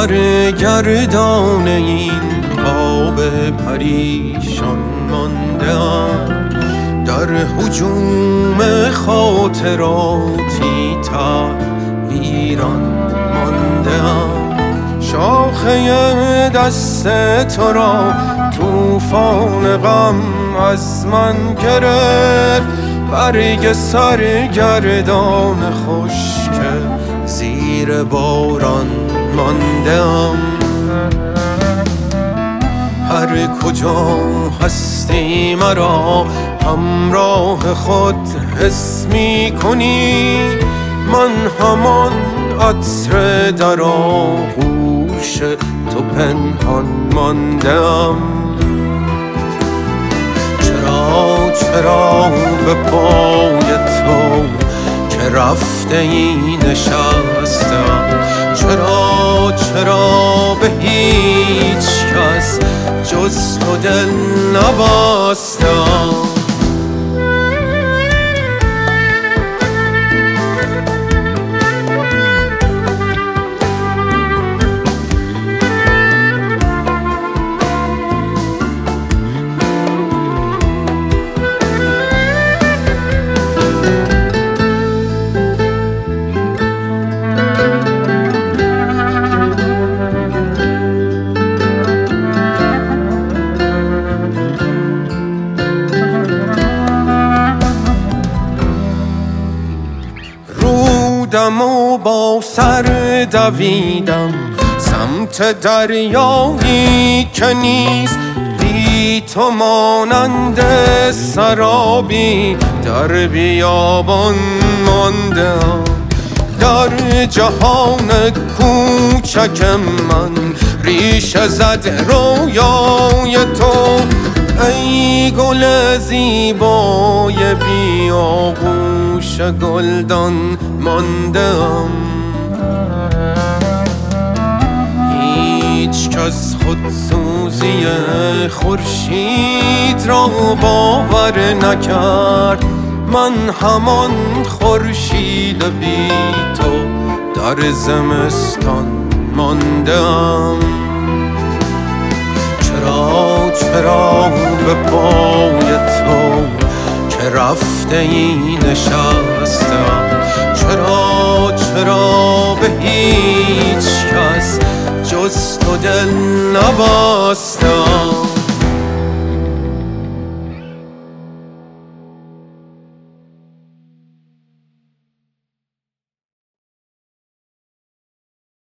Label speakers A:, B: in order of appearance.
A: سرگردان این خواب پریشان مانده‌ام، در هجوم خاطراتی ویران مانده‌ام. شاخه دست تو را طوفان غم از من گرفت، برگ سرگردان خشک زیر باران مانده‌ام. هر کجا هستی مرا همراه خود حس می کنی، من همان عطر در آغوش تو پنهان مانده‌ام. چرا به پای تو که رفته ای نشستم، چرا به هیچ کس جز تو دل نبستم. رودم و با سر دویدم سمت دریایی که نیست، بی تو مانند سرابی در بیابان مانده‌ام. در جهان کوچک من ریشه زد رویای تو، ای گل زیبای بی آغوش گلدان مانده‌ام. هیچ کس خودسوزی خورشید را باور نکرد، من همان خورشید بی تو در زمستان مانده‌ام. چرا به پای تو که رفته ای نشستم، چرا به هیچ کس جز تو دل نبستم.